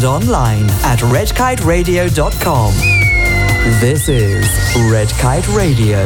and online at redkiteradio.com. This is Red Kite Radio.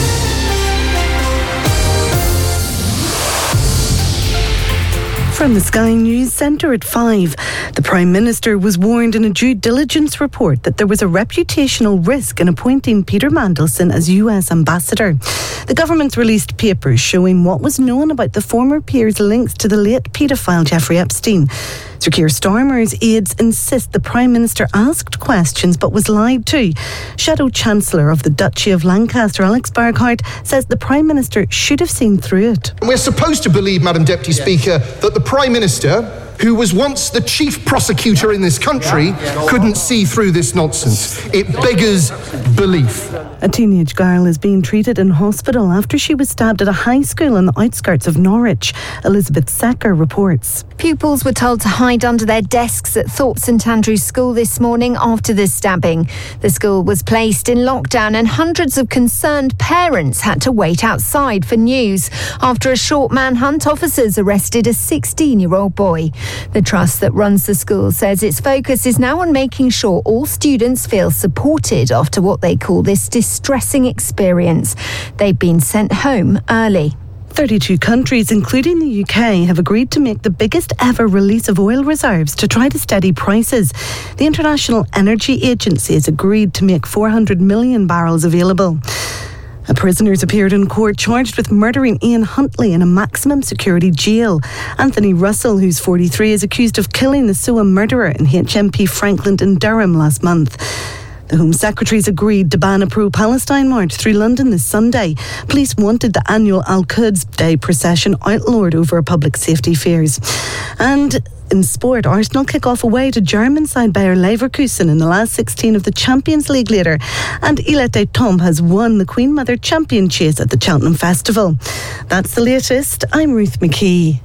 From the Sky News Centre at 5, the Prime Minister was warned in a due diligence report that there was a reputational risk in appointing Peter Mandelson as US Ambassador. The government's released papers showing what was known about the former peer's links to the late paedophile Jeffrey Epstein. Sir Keir Starmer's aides insist the Prime Minister asked questions but was lied to. Shadow Chancellor of the Duchy of Lancaster, Alex Burghardt, says the Prime Minister should have seen through it. We're supposed to believe, Madam Deputy Speaker, that the Prime Minister, who was once the chief prosecutor in this country, couldn't see through this nonsense. It beggars belief. A teenage girl is being treated in hospital after she was stabbed at a high school on the outskirts of Norwich. Elizabeth Secker reports. Pupils were told to hide under their desks at Thorpe St Andrews School this morning after the stabbing. The school was placed in lockdown and hundreds of concerned parents had to wait outside for news. After a short manhunt, officers arrested a 16-year-old boy. The trust that runs the school says its focus is now on making sure all students feel supported after what they call this distressing experience. They've been sent home early. 32 countries, including the UK, have agreed to make the biggest ever release of oil reserves to try to steady prices. The International Energy Agency has agreed to make 400 million barrels available. Prisoners appeared in court charged with murdering Ian Huntley in a maximum security jail. Anthony Russell, who's 43, is accused of killing the SOA murderer in HMP Franklin in Durham last month. The Home Secretaries agreed to ban a pro-Palestine march through London this Sunday. Police wanted the annual Al-Quds Day procession outlawed over public safety fears. And in sport, Arsenal kick off away to German side Bayer Leverkusen in the last 16 of the Champions League later. And Ilette Detombe has won the Queen Mother Champion Chase at the Cheltenham Festival. That's the latest. I'm Ruth McKee.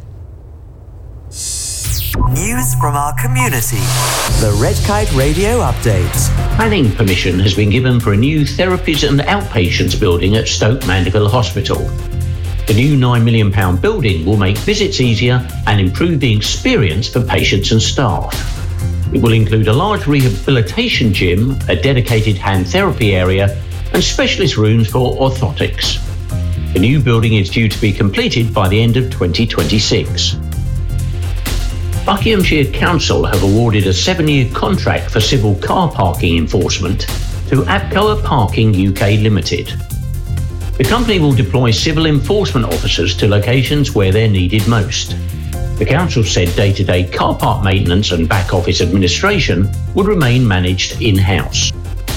News from our community. The Red Kite Radio Update. Planning permission has been given for a new therapies and outpatients building at Stoke Mandeville Hospital. The new £9 million building will make visits easier and improve the experience for patients and staff. It will include a large rehabilitation gym, a dedicated hand therapy area, and specialist rooms for orthotics. The new building is due to be completed by the end of 2026. Buckinghamshire Council have awarded a 7-year contract for civil car parking enforcement to APCOA Parking UK Limited. The company will deploy civil enforcement officers to locations where they're needed most. The council said day-to-day car park maintenance and back-office administration would remain managed in-house.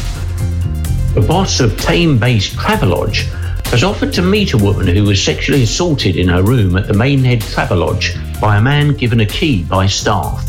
The boss of Tame-based Travelodge has offered to meet a woman who was sexually assaulted in her room at the Maidenhead Travelodge by a man given a key by staff.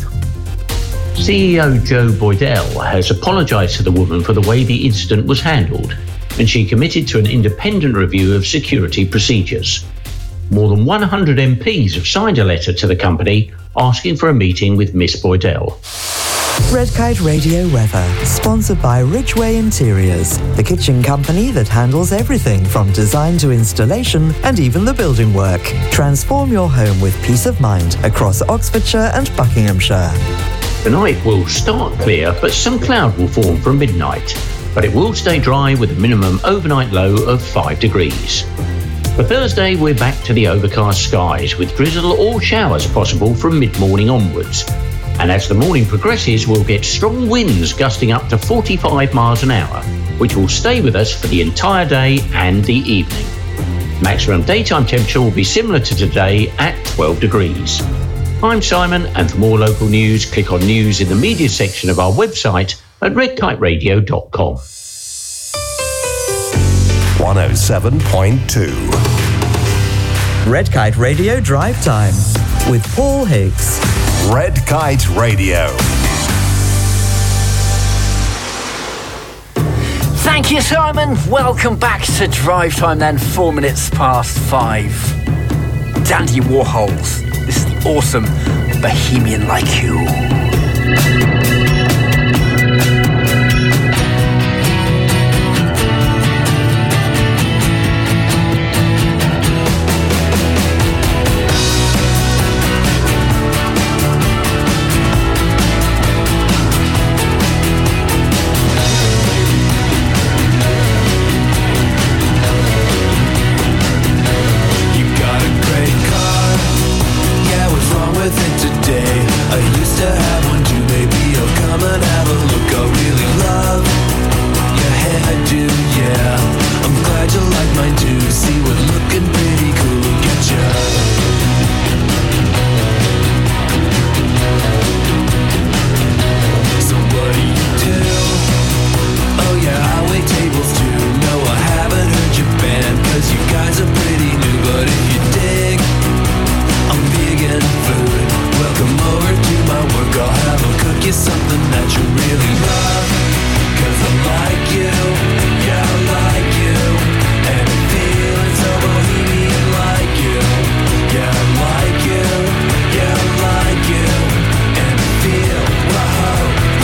CEO Joe Boydell has apologised to the woman for the way the incident was handled, and she committed to an independent review of security procedures. More than 100 MPs have signed a letter to the company asking for a meeting with Miss Boydell. Red Kite Radio weather, sponsored by Ridgeway Interiors, the kitchen company that handles everything from design to installation and even the building work. Transform your home with peace of mind across Oxfordshire and Buckinghamshire. The night will start clear, but some cloud will form from midnight, but it will stay dry with a minimum overnight low of 5 degrees. For Thursday, we're back to the overcast skies with drizzle or showers possible from mid-morning onwards. And as the morning progresses, we'll get strong winds gusting up to 45 miles an hour, which will stay with us for the entire day and the evening. Maximum daytime temperature will be similar to today at 12 degrees. I'm Simon, and for more local news, click on news in the media section of our website at redkiteradio.com. 107.2 Red Kite Radio Drive Time with Paul Higgs. Red Kite Radio. Thank you, Simon. Welcome back to Drive Time then, 4 minutes past 5. Dandy Warhols. This is the awesome Bohemian Like You. I do, yeah. I'm glad you like mine too. See, we're looking pretty cool. Look at ya. So what do? Oh yeah, I wait tables too. No, I haven't heard your band, 'cause you guys are pretty new. But if you dig, I'm big in food. Welcome over to my work. I'll have a cook you something that you really love. 'Cause I like you, yeah, I like you. And I'm feeling so bohemian like you. Yeah, I like you, yeah, I like you. And I feel, wow,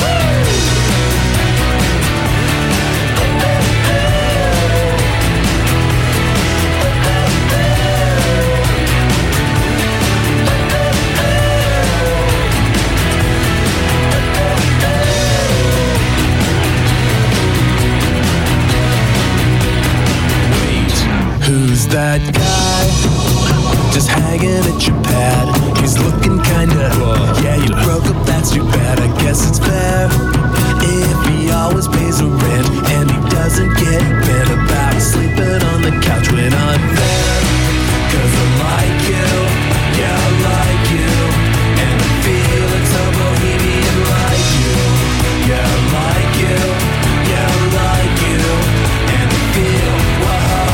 who's that guy just hanging at your pad? He's looking kinda, yeah, you broke up, that's too bad. I guess it's fair if he always pays the rent and he doesn't get bent about sleeping on the couch when I'm there. 'Cause I like you, yeah, I like you. And I'm feeling so bohemian like you. Yeah, I like you, yeah, I like you. And I feel, wow.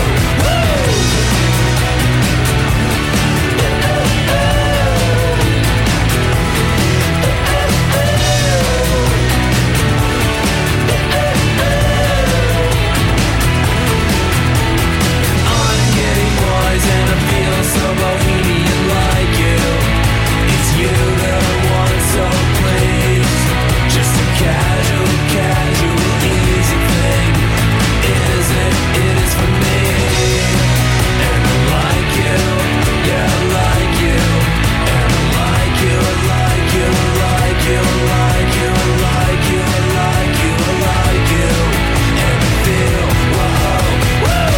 So bohemian like you. It's you that I want, so please. Just a casual, easy thing. It is for me. And I like you, yeah, I like you. And I like you, I like you, I like you, I like you, I like you, I like you, I like you. And I feel, wow, woo!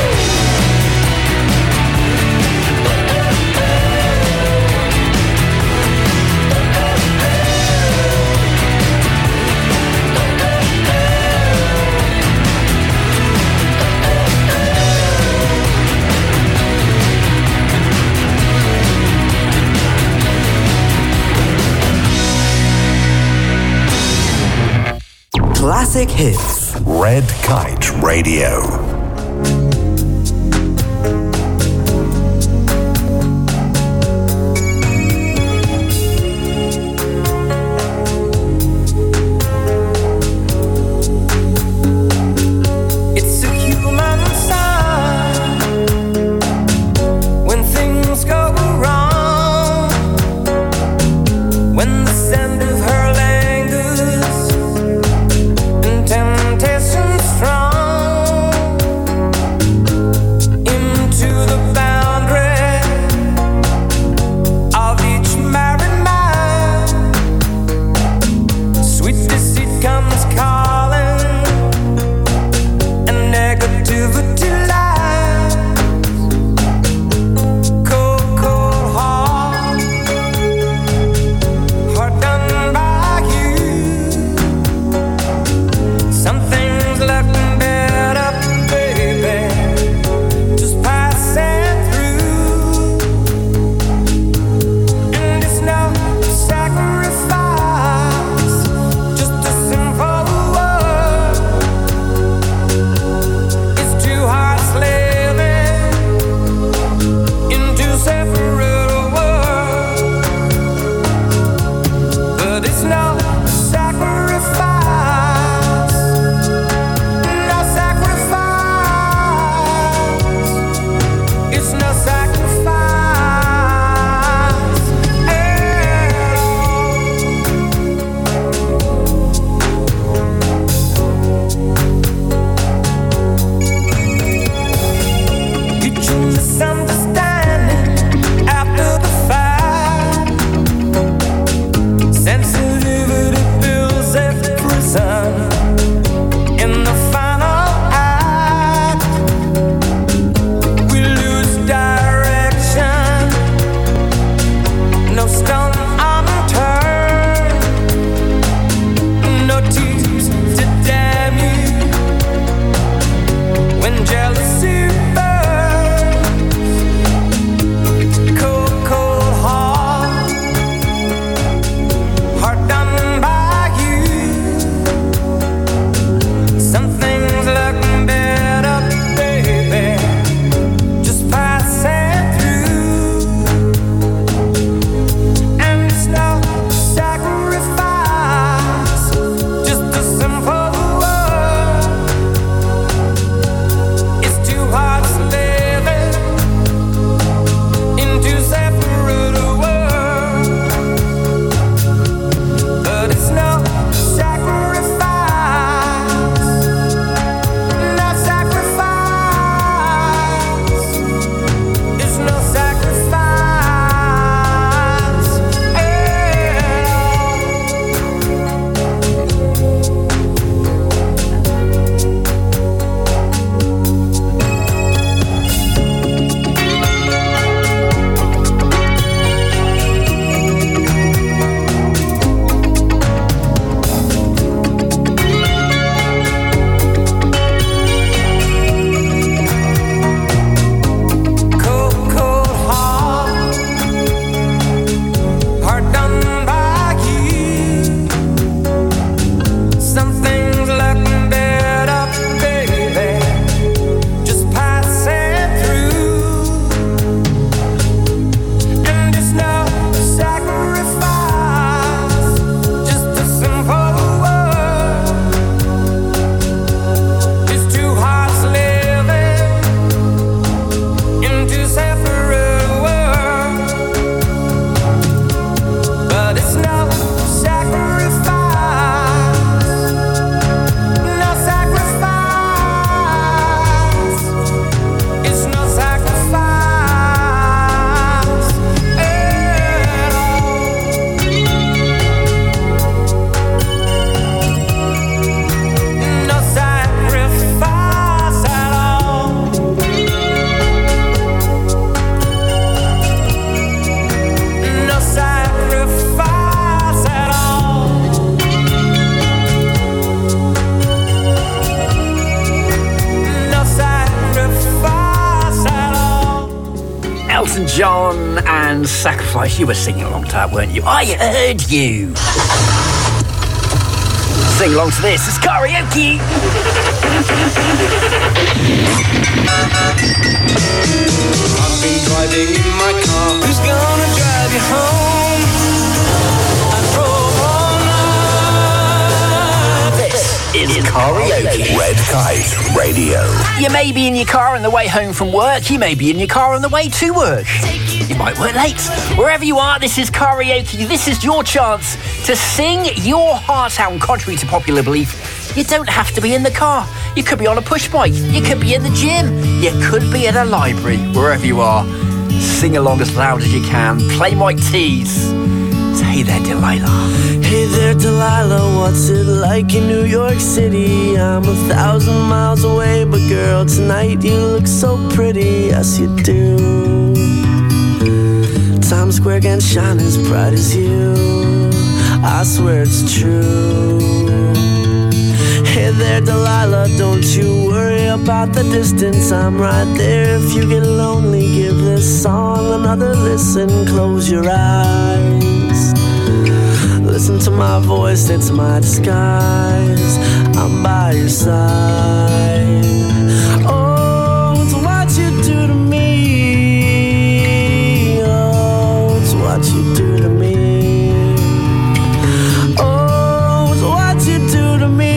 Classic hits. Red Kite Radio. Temptation strong. Elton John and Sacrifice. You were singing along to that, weren't you? I heard you. Sing along to this. It's karaoke. I've been driving in my car. Who's gonna drive you home? I drove all night. This is karaoke. Red Kite Radio. You may be in your car on the way home from work. You may be in your car on the way to work. You might work late. Wherever you are, this is karaoke. This is your chance to sing your heart out. Contrary to popular belief, you don't have to be in the car. You could be on a push bike. You could be in the gym. You could be at a library. Wherever you are, sing along as loud as you can. Play Mike T's. So, hey there, Delilah. Hey there, Delilah, what's it like in New York City? I'm 1,000 miles away, but girl, tonight you look so pretty, yes you do. Times Square can't shine as bright as you, I swear it's true. Hey there, Delilah, don't you worry about the distance, I'm right there. If you get lonely, give this song another listen, close your eyes. Listen to my voice, it's my disguise. I'm by your side. Oh, it's what you do to me. Oh, it's what you do to me. Oh, it's what you do to me.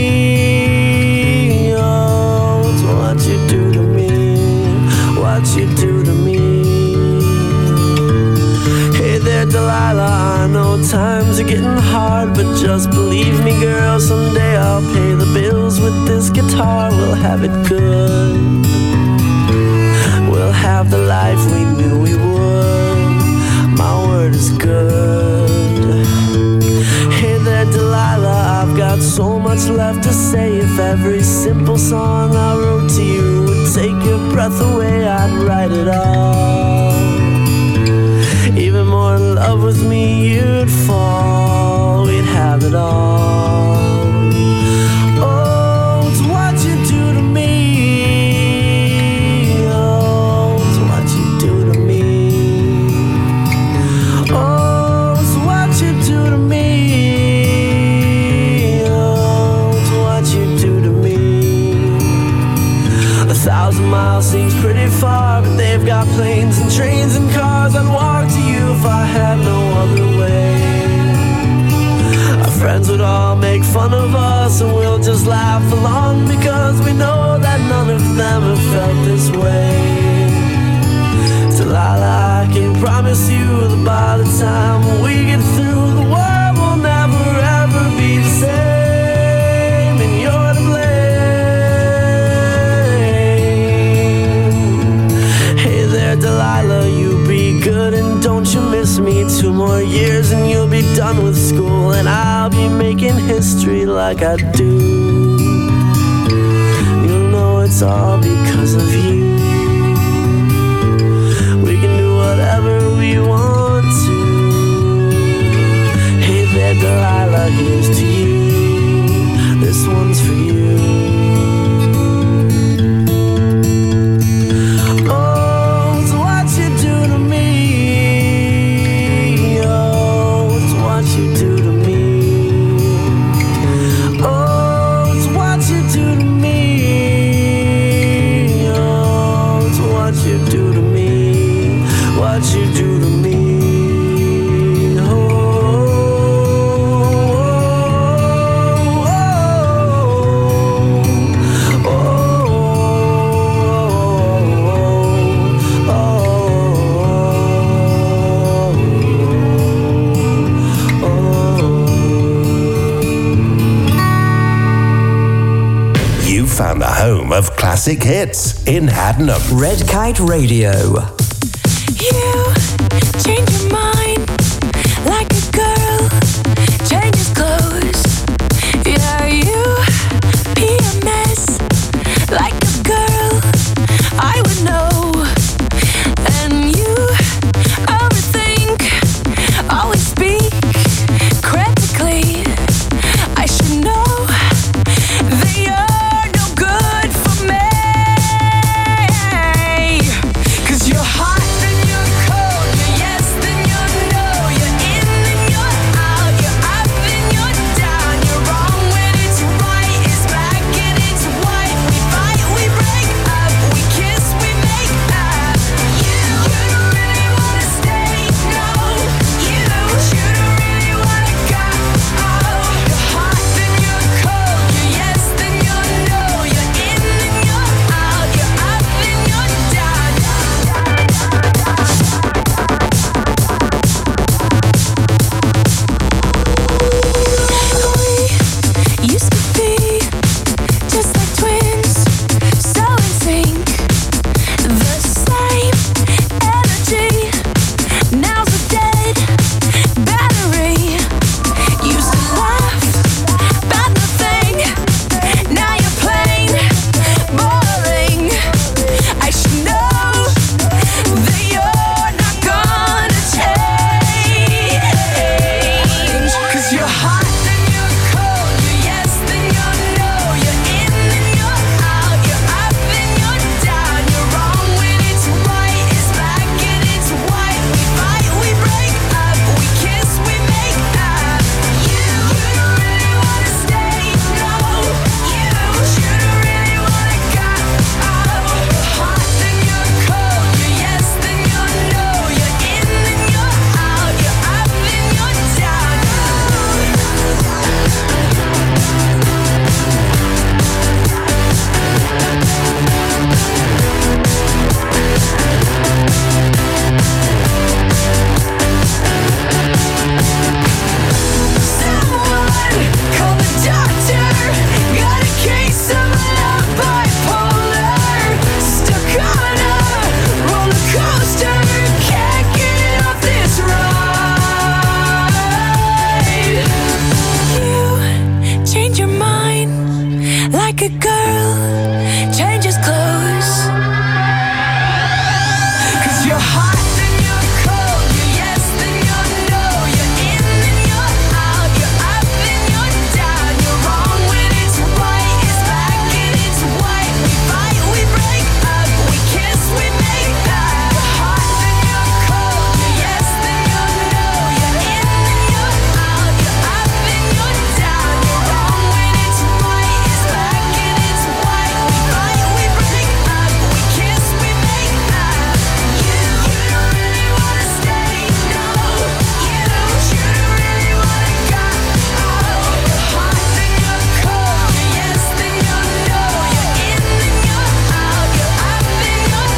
Oh, it's what you do to me. What you do to me. Hey there, Delilah, I know times are getting hard, but just believe me, girl, someday I'll pay the bills with this guitar. We'll have it good. We'll have the life we knew we would. My word is good. Hey there, Delilah, I've got so much left to say. If every simple song I wrote to you would take your breath away, I'd write it all. Even more in love with me, you'd fall. We'd have it all. Oh, it's what you do to me. Oh, it's what you do to me. Oh, it's what you do to me. Oh, it's what you do to me. 1,000 miles seems pretty far, but they've got planes and trains and cars. I'd walk to you if I had no other way. Our friends would all make fun of us, and we'll just laugh along, because we know that none of them have felt this way. Delilah, I can promise you that by the time we get through, the world will never ever be the same, and you're to blame. Hey there, Delilah, you be good and don't you miss me. 2 more years and you'll be done with school, and I'll be making history like I do. You'll know it's all because of you. We can do whatever we want to. Hey there, Delilah, here's to you. This one's for you. Found the home of classic hits in Haddenham. Red Kite Radio. You change your mind like a girl changes clothes. Yeah, you PMS like a girl I would know. And you overthink, always speak critically. I should know that you're good for me. 'Cause you're hot and you're like a girl changes clothes. 'Cause you're hot and you're cold, you're yes then you're no, you're in and you're out, you're up and you're down, you're wrong when it's right, it's black and it's white. We fight, we break up, we kiss, we make up. You're hot and you're cold, you're yes then you're no, you're in and you're out, you're up and you're down, you're wrong when it's right, it's black and it's white. We fight, we break up, we kiss, we make up. You don't really wanna stay, no. You don't really wanna go. You're hot then you're cold, you're yes then you're no, you're in and you're out, you're up and you're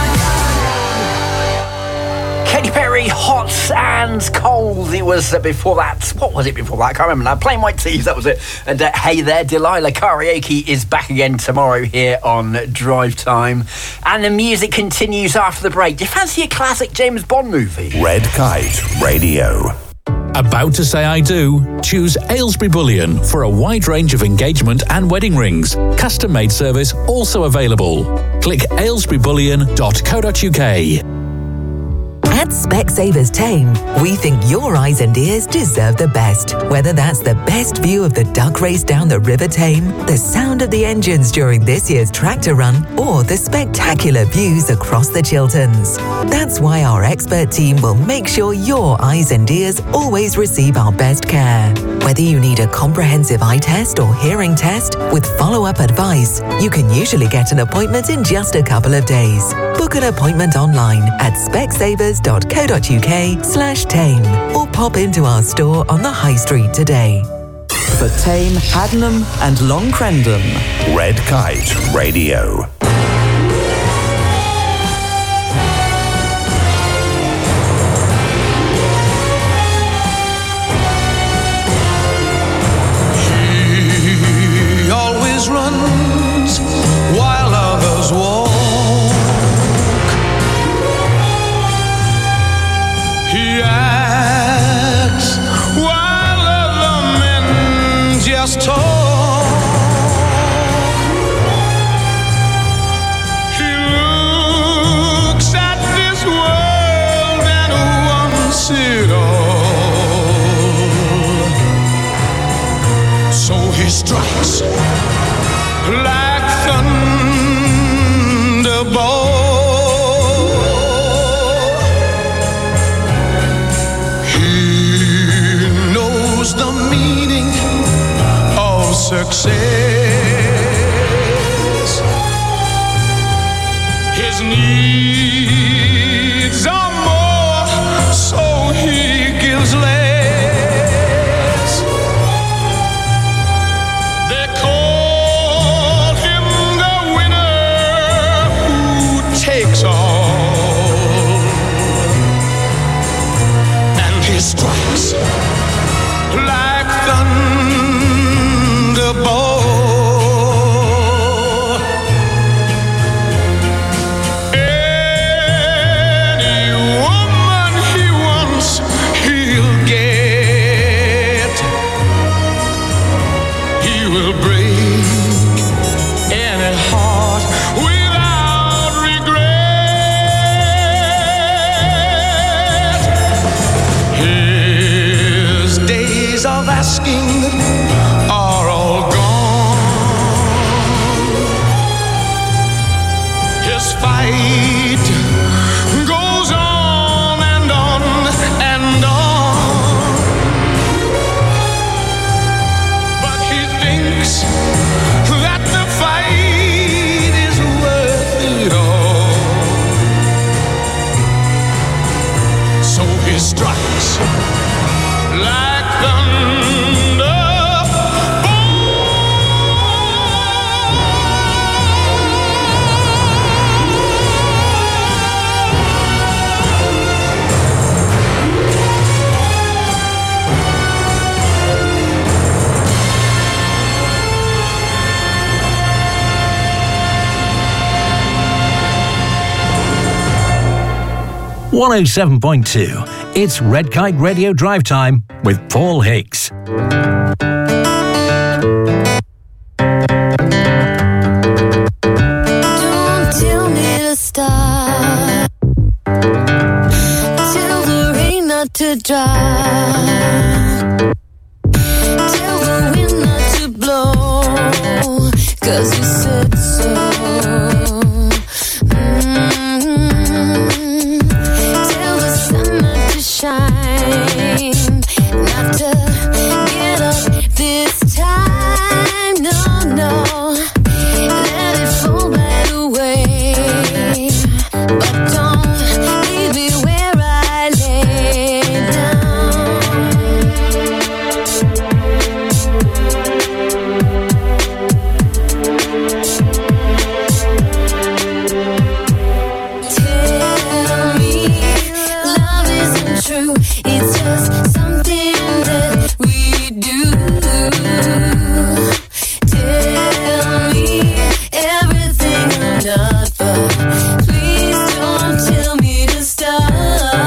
down. Katy Perry, Hot and Cold. It was before that. What was it before that? I can't remember now. Plain White Tees, that was it. And Hey There, Delilah. Karaoke is back again tomorrow here on Drive Time. And the music continues after the break. Do you fancy a classic James Bond movie? Red Kite Radio. About to say I do? Choose Aylesbury Bullion for a wide range of engagement and wedding rings. Custom-made service also available. Click aylesburybullion.co.uk. At Specsavers Tame, we think your eyes and ears deserve the best. Whether that's the best view of the duck race down the River Tame, the sound of the engines during this year's tractor run, or the spectacular views across the Chilterns. That's why our expert team will make sure your eyes and ears always receive our best care. Whether you need a comprehensive eye test or hearing test with follow-up advice, you can usually get an appointment in just a couple of days. Book an appointment online at specsavers.co.uk/tame or pop into our store on the High Street today. For Tame, Haddenham and Long Crendon. Red Kite Radio. He always runs while others walk. He acts while other men just talk. He looks at this world and wants it all. So he strikes like thunderbolt. The meaning of success. His needs are more, so he gives less. They call him the winner who takes all, and he strikes like thunderbolt. Any woman he wants, he'll get. He will break any heart without regret. His days of asking are all gone. His fight goes on and on and on. But he thinks that the fight is worth it all. So he strikes like thunder. .2. It's Red Kite Radio Drive Time with Paul Hicks. dry. Tell the wind not to blow, 'cause you said so. Tell the sun not to shine, not to get up this time. No, no, let it fall right away. But don't leave me where I lay down. Tell me love isn't true, it's just something that we do. Tell me everything I'm not, but please don't tell me to stop.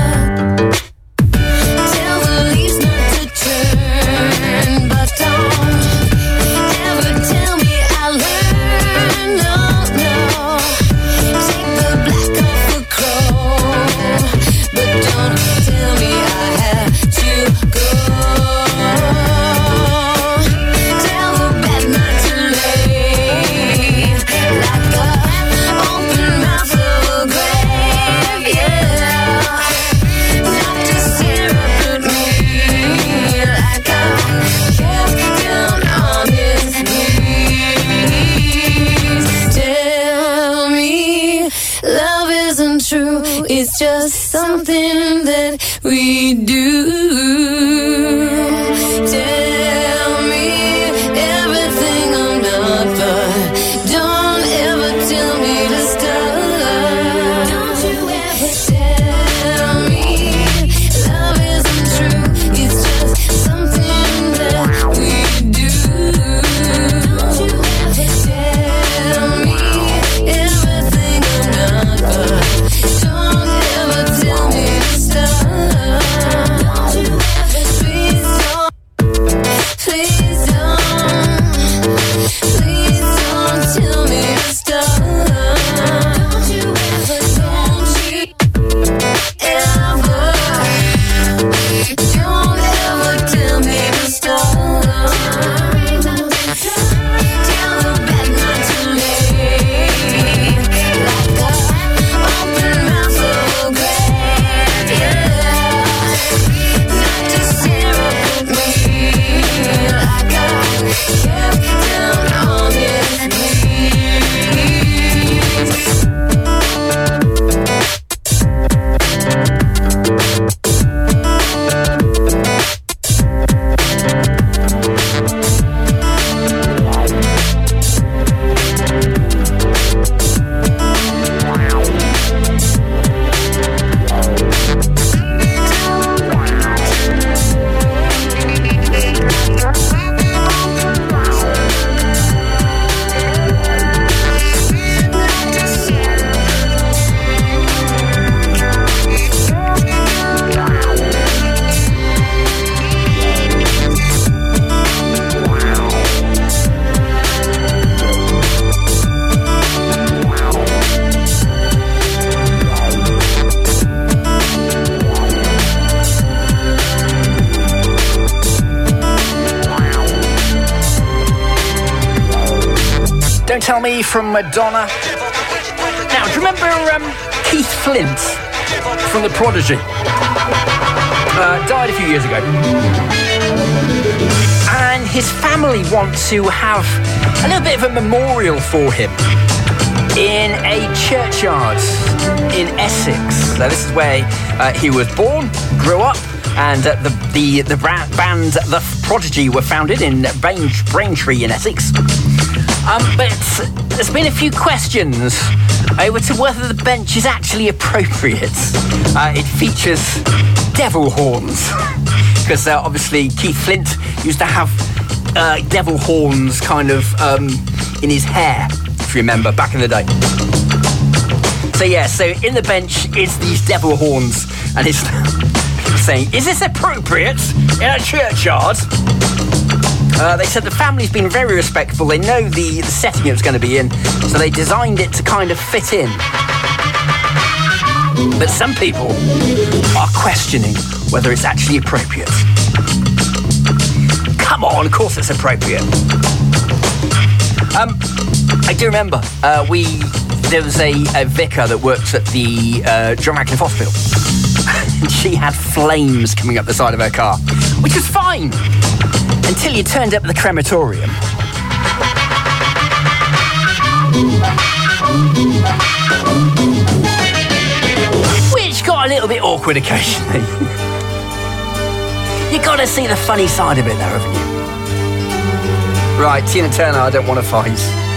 Tell the leaves not to turn, but don't ever tell me I'll learn. No, no. Take the black off a crow, but don't tell me I have to go. Tell the bed not to lay like a open mouth of a grave, yeah. Not to stare up at me like I'm kept down on his knees. Tell me love isn't true, it's just something that we do. Tell me everything I'm not, but don't ever tell me to stop. Don't you ever tell me love isn't true, it's just something that we do. Don't you ever tell me everything I'm not, but don't ever tell me to stop. Don't you ever, please don't, please don't, please don't tell me to stop. Don't you ever, don't you ever, don't ever tell me to stop. Tell the bed not to lay like a open mouth of a grave, yeah. Not to stare up at me like I'm kept down on his knees. Don't Tell Me from Madonna. Now, do you remember Keith Flint from The Prodigy? Died a few years ago. And his family want to have a little bit of a memorial for him in a churchyard in Essex. Now, this is where he was born, grew up, and the band The Prodigy were founded in Braintree in Essex. But there's been a few questions over to whether the bench is actually appropriate. It features devil horns, because obviously Keith Flint used to have devil horns kind of in his hair, if you remember, back in the day. So yeah, so in the bench is these devil horns, and it's saying, is this appropriate in a churchyard? They said the family's been very respectful. They know the setting it was going to be in, so they designed it to kind of fit in. But some people are questioning whether it's actually appropriate. Come on, of course it's appropriate. I do remember there was a vicar that worked at the John Radcliffe Hospital. And she had flames coming up the side of her car, which was fine until you turned up at the crematorium. Which got a little bit awkward occasionally. You gotta see the funny side of it though, haven't you? Right, Tina Turner, I Don't Want to Fight.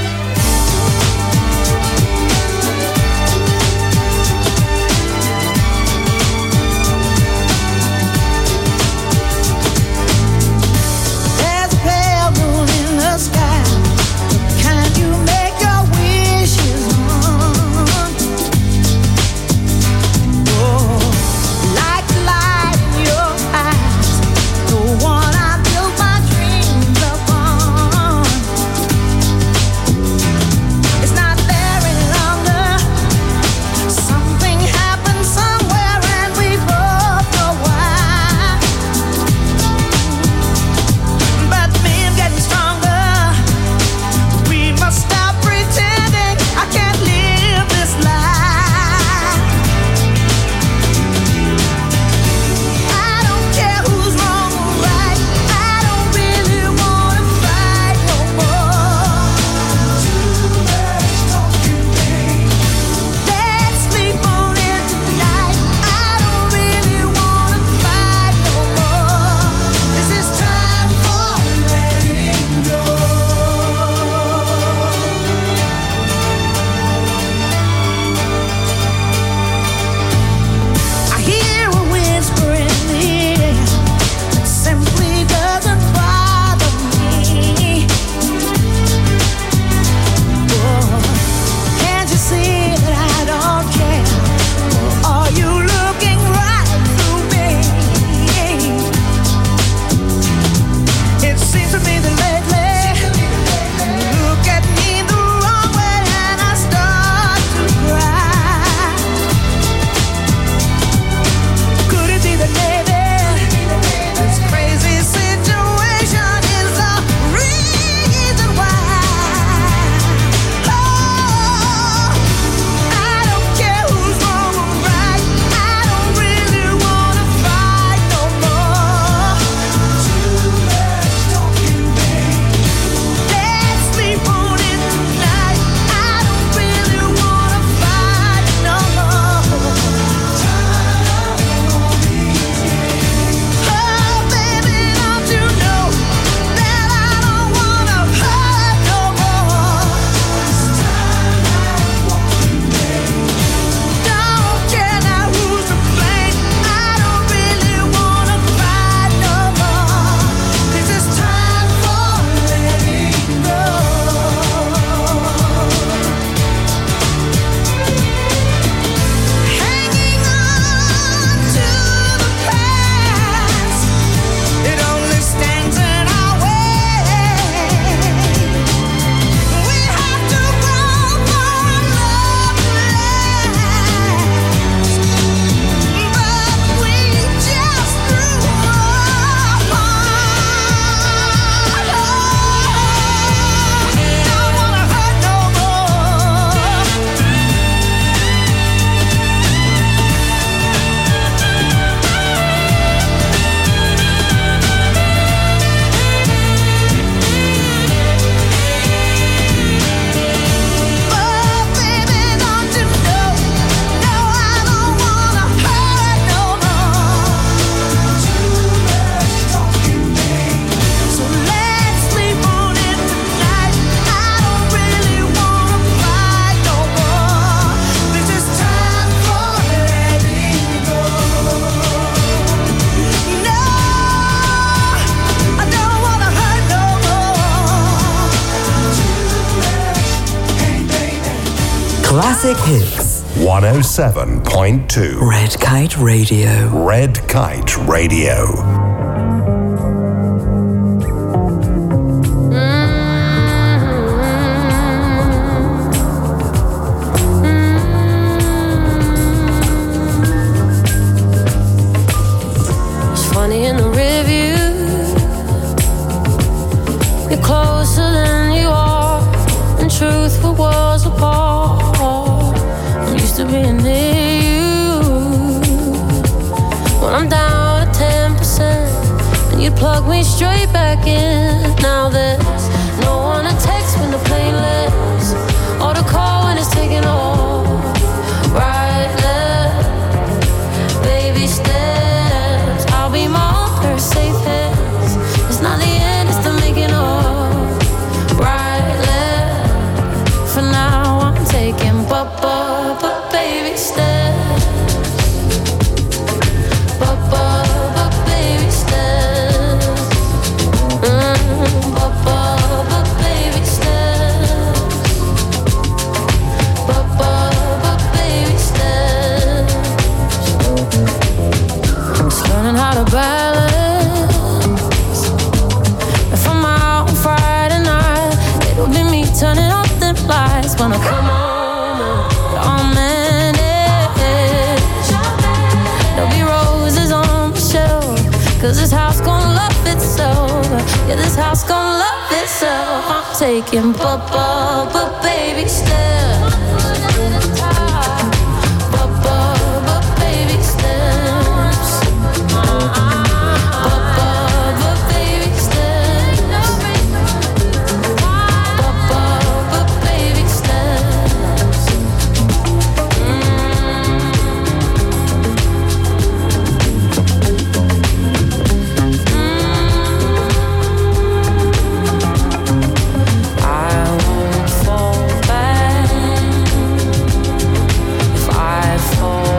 There's a pale moon in the sky. Can you make your wishes known? Oh, like the light in your eyes, the one I built my dreams upon. It's not there any longer. Something happened somewhere and we both know why. But me, I'm getting stronger. We must stop pretending. I can't live this life. I don't care who's wrong or right. I don't really want to fight no more. Too much talking, babe. Let's sleep on it tonight. I don't really want to fight no more. This is time for letting go. I hear a whisper in the air that simply doesn't bother me. Oh, can't you see that I don't care? Or are you looking right through me? It seems to me that lately you look at me the wrong way and I start to cry. Could it be that maybe this crazy situation is the reason why? Oh, I don't care who's wrong or right. I don't really want to fight no more. Too much talking, babe. Let's sleep on it tonight. I don't really want to fight no more. Oh, baby, don't you know that I don't want to hurt no more? Don't care now who's to blame. I don't really want to fight no more. This is time for letting go. Hanging on to the past, it only stands in our way. We have to grow for our love to last, but we just grew apart. Don't wanna hurt no more. Oh, baby, don't you know? No, I don't wanna hurt no more. Too much talking, babe. So let's sleep on it tonight. I don't really wanna fight no more. This is time for letting go. No, I don't wanna hurt no more. Hey, baby. Classic hits. 107.2 Red Kite Radio. Red Kite Radio. closer than you are. In truth, we was apart. I'm used to being near you. When I'm down at 10%, and you plug me straight back in. Now there's no one to text when the plane lands, or to call when it's taking off. Right there, baby steps. I'll be more safe hands. It's not the end, it's the making of. Right there, for now I'm taking but baby steps. But baby steps. But baby steps. But baby steps. I'm just learning how to balance. If I'm out on Friday night, it'll be me turning off the lights when I come home. I'll manage. There'll be roses on the shelf, 'cause this house gon' love itself. Yeah, this house gon' love itself. I'm taking but baby steps. But baby steps. But baby steps. But baby steps. I won't fall back if I fall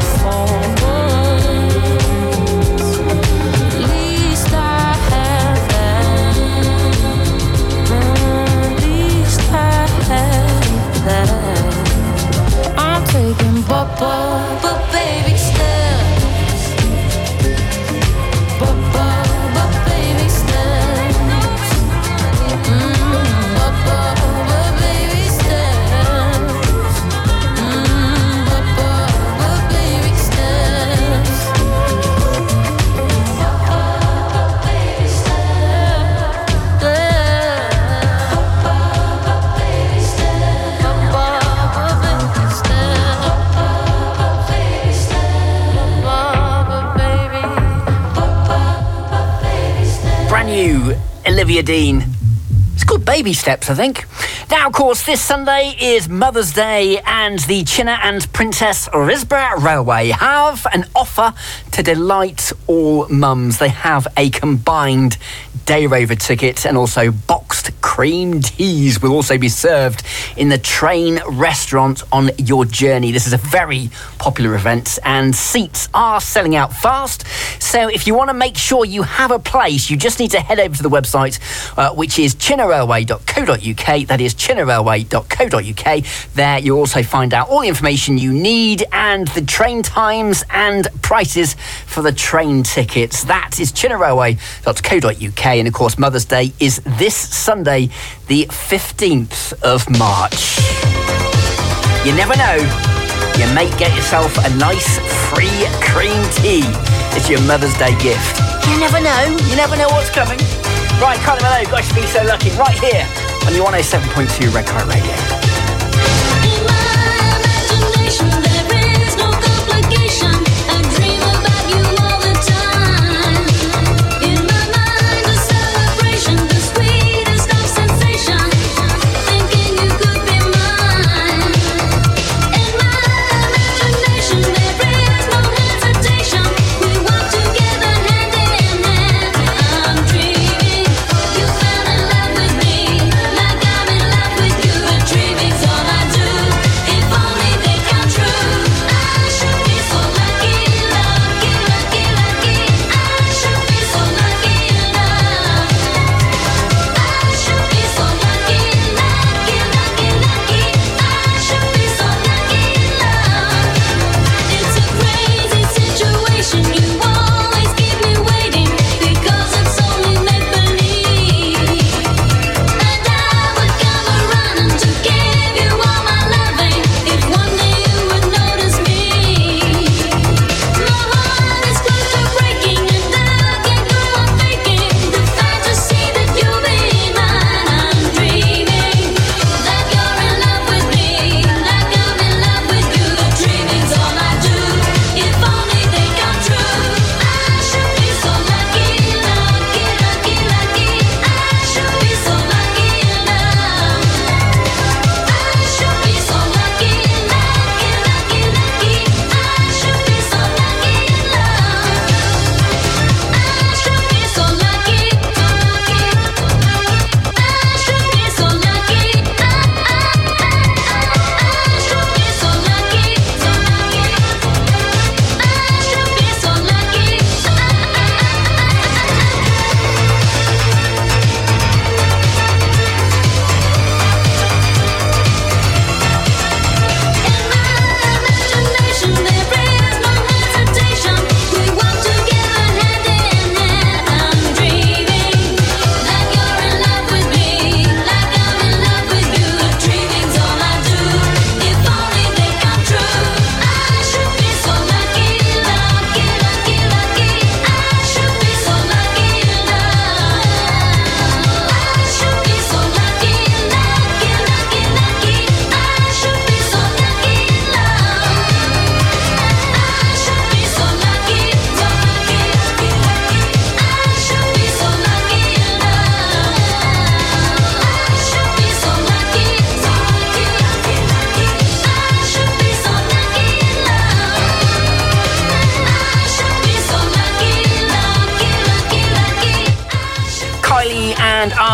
once. At least I have that. At least I have that. I'm taking but baby steps. But baby steps. But baby steps. But baby steps. Brand new Olivia Dean. It's called Baby Steps, I think. Now, of course, this Sunday is Mother's Day, and the Chinna and Princess Risborough Railway have an offer to delight all mums. They have a combined day rover ticket, and also boxed cream teas will also be served in the train restaurant on your journey. This is a very popular event, and seats are selling out fast. So if you want to make sure you have a place, you just need to head over to the website, which is chinnarailway.co.uk. That is chinnarailway.co.uk. There you'll also find out all the information you need and the train times and prices for the train tickets. That is chinnarailway.co.uk. And of course, Mother's Day is this Sunday, the 15th of March. You never know, you may get yourself a nice free cream tea as your Mother's Day gift. You never know what's coming. Right, Kylie Minogue, I should be so lucky, right here on your 107.2 Red Kite Radio. Dreaming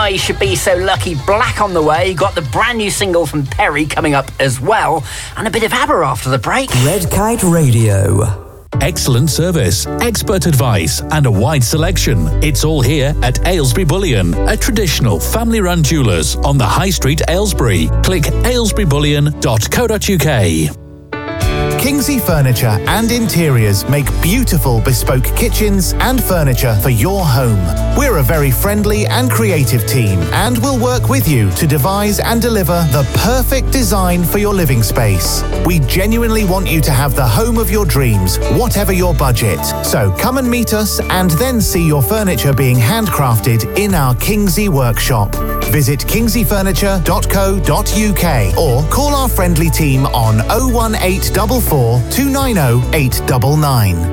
You Should Be So Lucky, Black on the way. Got the brand new single from Perry coming up as well. And a bit of ABBA after the break. Red Kite Radio. Excellent service, expert advice, and a wide selection. It's all here at Aylesbury Bullion, a traditional family-run jewellers on the High Street, Aylesbury. Click aylesburybullion.co.uk. Kingsley Furniture and Interiors make beautiful bespoke kitchens and furniture for your home. We're a very friendly and creative team and will work with you to devise and deliver the perfect design for your living space. We genuinely want you to have the home of your dreams, whatever your budget. So come and meet us and then see your furniture being handcrafted in our Kingsley workshop. Visit kingsleyfurniture.co.uk or call our friendly team on 01844 290 899.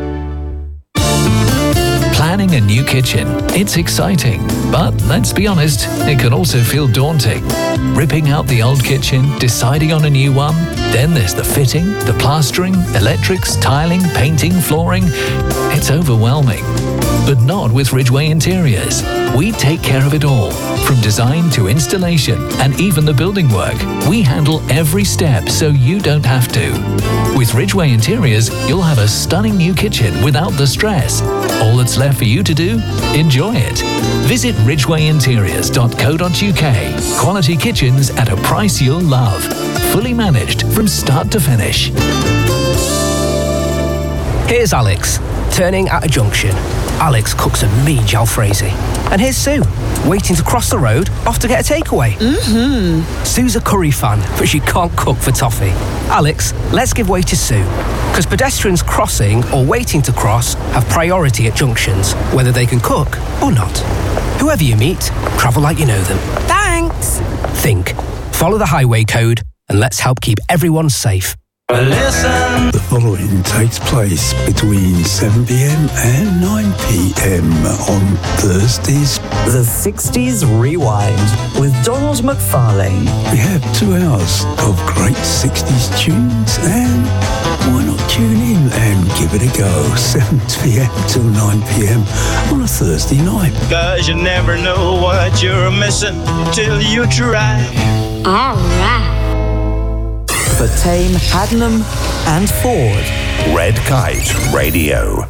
Planning a new kitchen. It's exciting, but let's be honest, it can also feel daunting. Ripping out the old kitchen, deciding on a new one, then there's the fitting, the plastering, electrics, tiling, painting, flooring. It's overwhelming. But not with Ridgeway Interiors. We take care of it all, from design to installation and even the building work. We handle every step so you don't have to. With Ridgeway Interiors, you'll have a stunning new kitchen without the stress. All that's left for you to do? Enjoy it. Visit ridgewayinteriors.co.uk. Quality kitchens at a price you'll love. Fully managed from start to finish. Here's Alex, turning at a junction. Alex cooks a mean jalfrezi. And here's Sue, waiting to cross the road, off to get a takeaway. Mm-hmm. Sue's a curry fan, but she can't cook for toffee. Alex, let's give way to Sue. Because pedestrians crossing or waiting to cross have priority at junctions, whether they can cook or not. Whoever you meet, travel like you know them. Thanks. Think, follow the highway code, and let's help keep everyone safe. Listen. The following takes place between 7 p.m. and 9 p.m. on Thursdays. The 60s Rewind with Donald McFarlane. We have 2 hours of great 60s tunes, and why not tune in and give it a go? 7 p.m. till 9 p.m. on a Thursday night. 'Cause you never know what you're missing till you try. All right. For Tame, Haddenham and Ford. Red Kite Radio.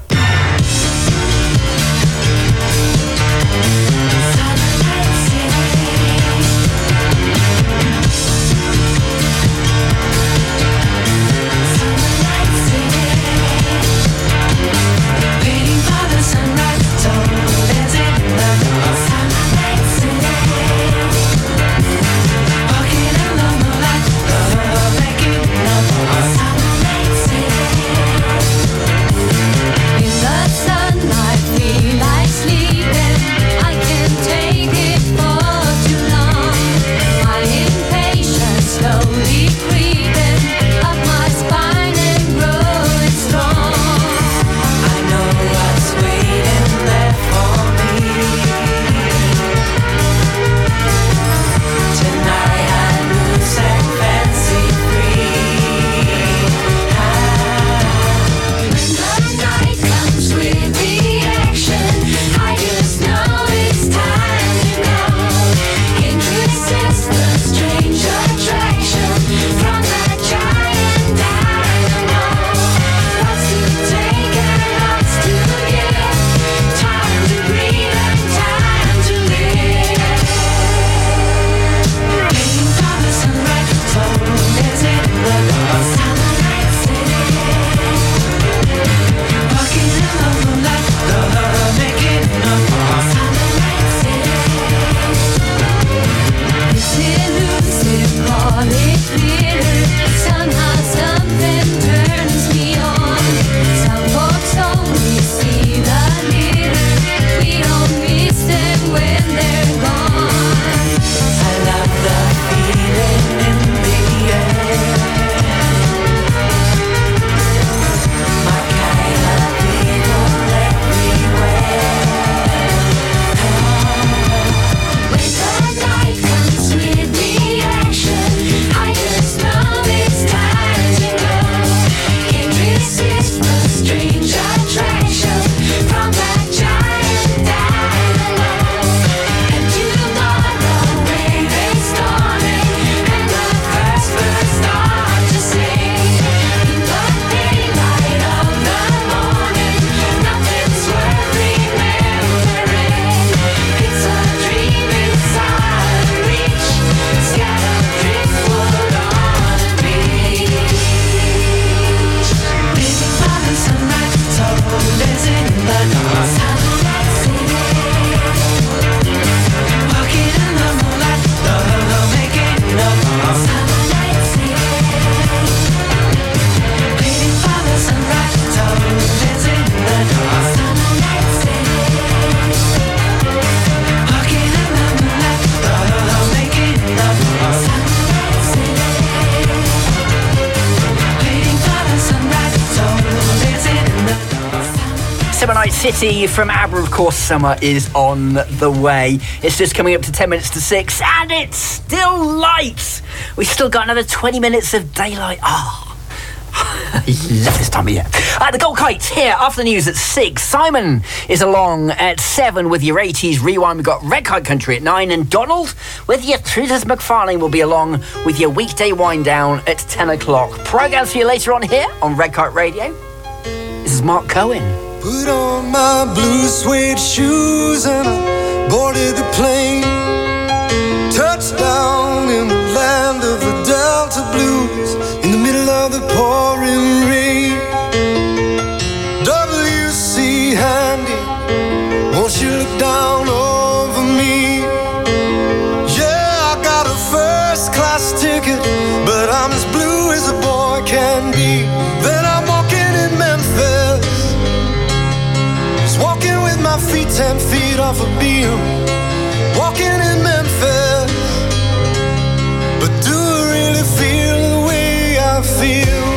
You City from ABBA, of course. Summer is on the way. It's just coming up to 10 minutes to 6 and it's still light. We've still got another 20 minutes of daylight. I love this time of year. The Gold Kite's here after the news at 6. Simon is along at 7 with your 80s rewind. We've got Red Kite Country at 9. And Donald with your Truthers McFarlane will be along with your weekday wind down at 10 o'clock. Programmes for you later on here on Red Kite Radio. This is Mark Cohen. Put on my blue suede shoes and I boarded the plane. Touchdown in the land of the Delta Blues, in the middle of the pouring rain. W.C. Handy, won't you look down over me? Yeah, I got a first class ticket, but I'm as blue as a boy can be. Then I'm walking in Memphis, just walking with my feet 10 feet off a beam. Walking in Memphis, but do I really feel the way I feel?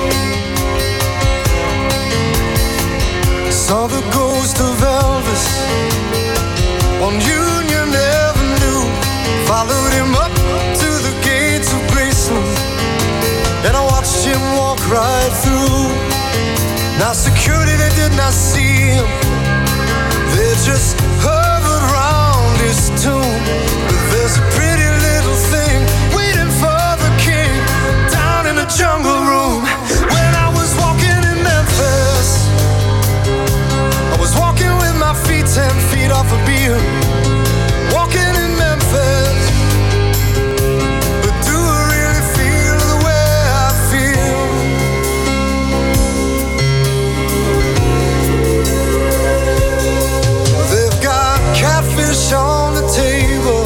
Saw the ghost of Elvis on Union Avenue. Followed him up to the gates of Graceland, and I watched him walk right through. Now security, they did not see him, they just hovered around his tomb. But there's a pretty little thing waiting for the king down in the jungle room. When I was walking in Memphis, I was walking with my feet 10 feet off a beam. Walking in Memphis, but do I really feel the way I feel? They've got catfish on the table,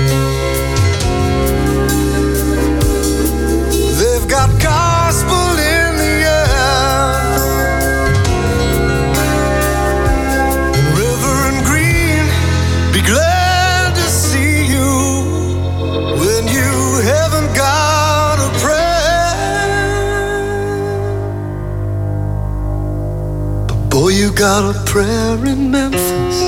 they've got gospel in the air. Reverend Green, be glad to see you when you haven't got a prayer. But boy, you got a prayer in Memphis.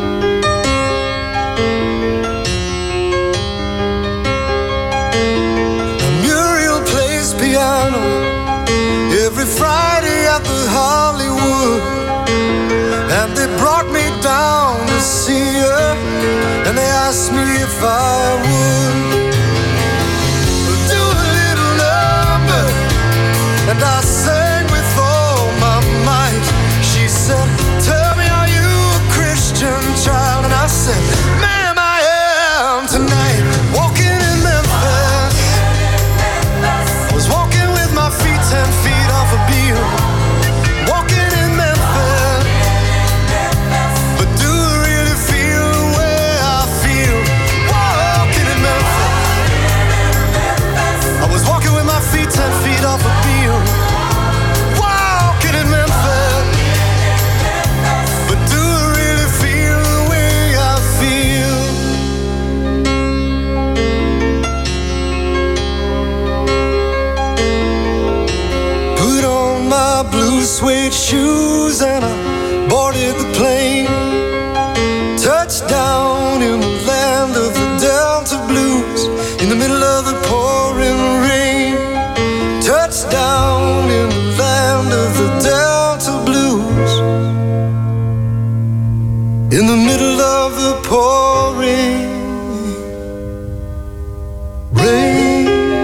Muriel plays piano every Friday at the Hollywood, and they brought me down to see her, and they asked me if I would do a little number, and I sang with all my might. She said, tell me, are you a Christian child? And I said, ma'am, I am tonight. Walking in Memphis, I was walking with my feet 10 feet off a beam. Walking in Memphis, but do I really feel the way I feel? Walking in Memphis, I was walking with my feet 10 feet off a beam. Walking in Memphis, but do I really feel the way I feel? Put on my blue suede shoes and I boarded the plane. Touchdown in the land of the Delta Blues, in the middle of the pouring rain. Touchdown in the land of the Delta Blues, in the middle of the pouring rain.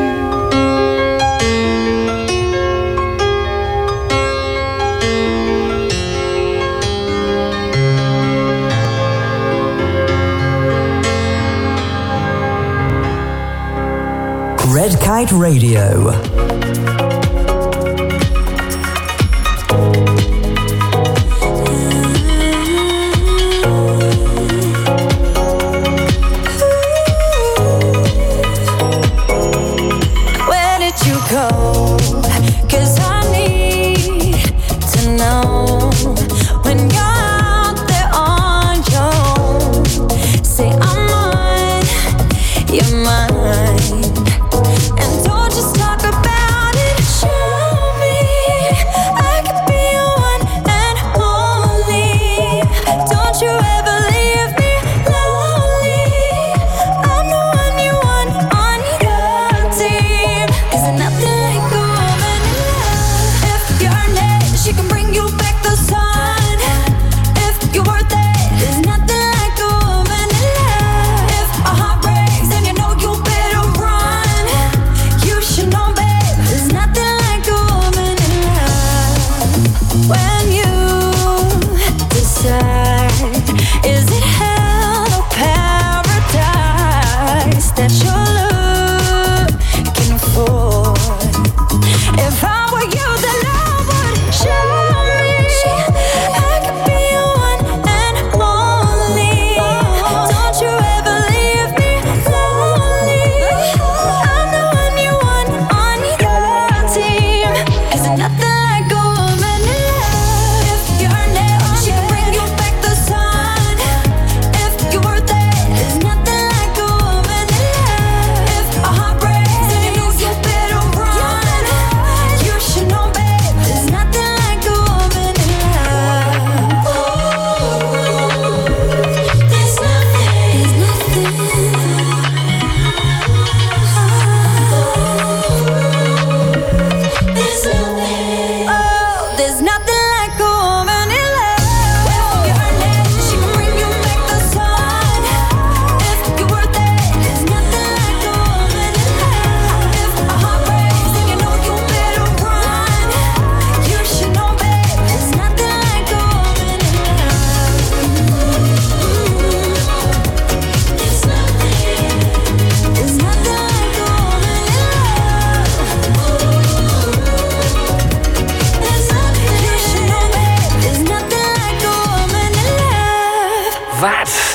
Red Kite Radio. Where did you go? 'Cause I need to know when you're out there on your own. Say I'm on your mind, and don't just talk about it. Show me I could be your one and only.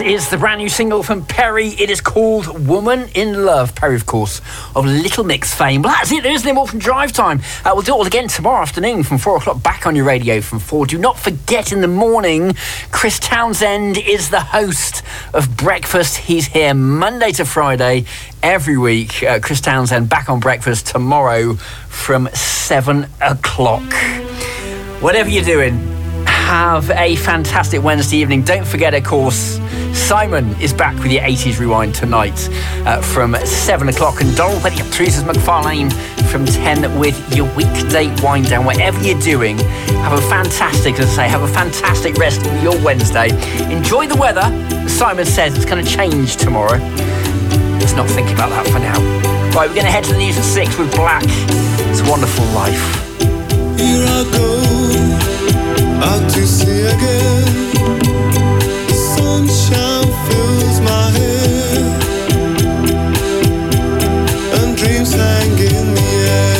is the brand new single from Perry. It is called Woman in Love. Perry, of course, of Little Mix fame. Well, that's it. There isn't any more from Drive Time. We'll do it all again tomorrow afternoon from 4 o'clock, back on your radio from 4. Do not forget, in the morning, Chris Townsend is the host of Breakfast. He's here Monday to Friday every week. Chris Townsend back on Breakfast tomorrow from 7 o'clock. Whatever you're doing, have a fantastic Wednesday evening. Don't forget, of course, Simon is back with your 80s Rewind tonight from 7 o'clock, and Donald Petty, Teresa's McFarlane from 10 with your weekday wind down. Whatever you're doing, have a fantastic, as I say, have a fantastic rest of your Wednesday. Enjoy the weather. Simon says it's going to change tomorrow. Let's not think about that for now. Right, we're going to head to the news at 6 with Black. It's a Wonderful Life. Here I go, out to sea again. The sunshine fills my head, and dreams hang in the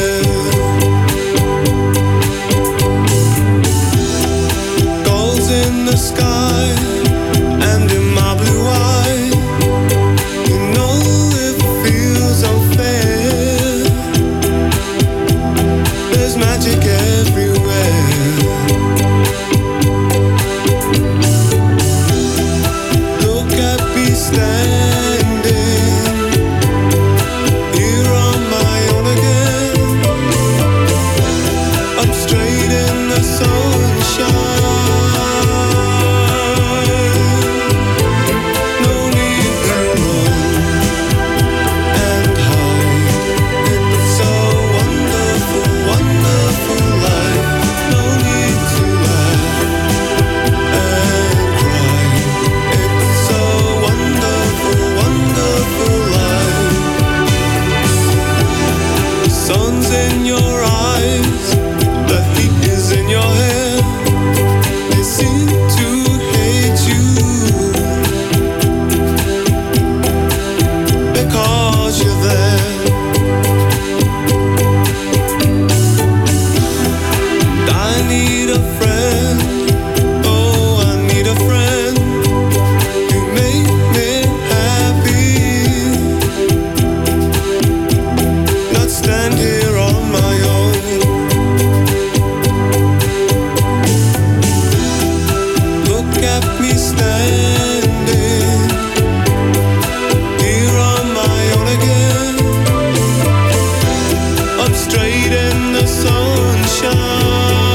air. Gulls in the sky, and in my blue eye, you know it feels unfair. There's magic everywhere. Look at me standing here on my own again. I'm straight in the sunshine. No need to run and hide. It's a wonderful, wonderful life. No need to laugh and cry. It's a wonderful, wonderful life. The sun's in your eyes, the heat is in your hair. They seem to hate you because you're there. I need a friend, oh, I need a friend to make me happy, not stand here on my own. Look at me standing here on my own again. I'm straight in the sunshine.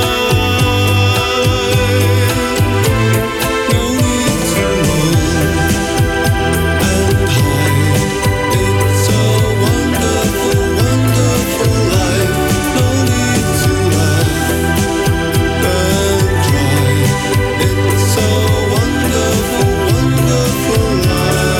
No need to run and hide. It's a wonderful, wonderful life. No need to laugh and cry. It's a wonderful, wonderful life.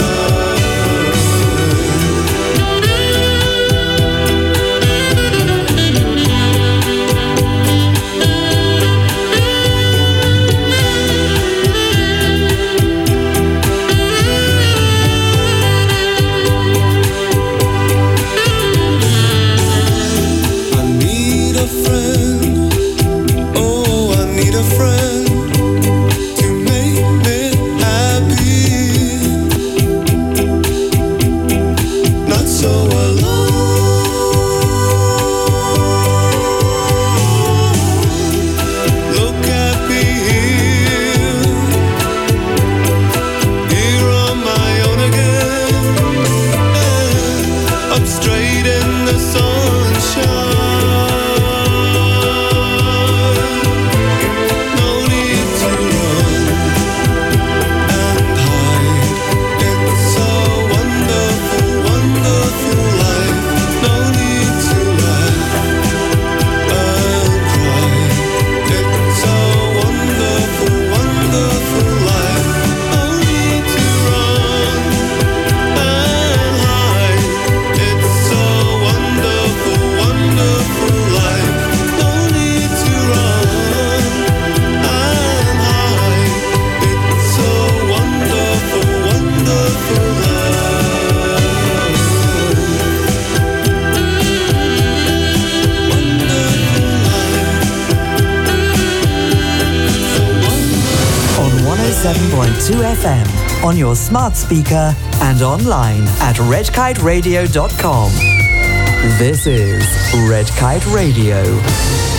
I need a friend, oh, I need a friend to make me happy, not so alone. Look at me here on my own again. I'm straight in the sunshine. No need to run and hide. It's a wonderful, wonderful life. No need to laugh and cry. It's a wonderful, wonderful life. No need to run and hide. It's a wonderful, wonderful life. No need to run and hide. It's a wonderful, wonderful life. On 107.2 FM, on your smart speaker and online at redkiteradio.com. This is Red Kite Radio.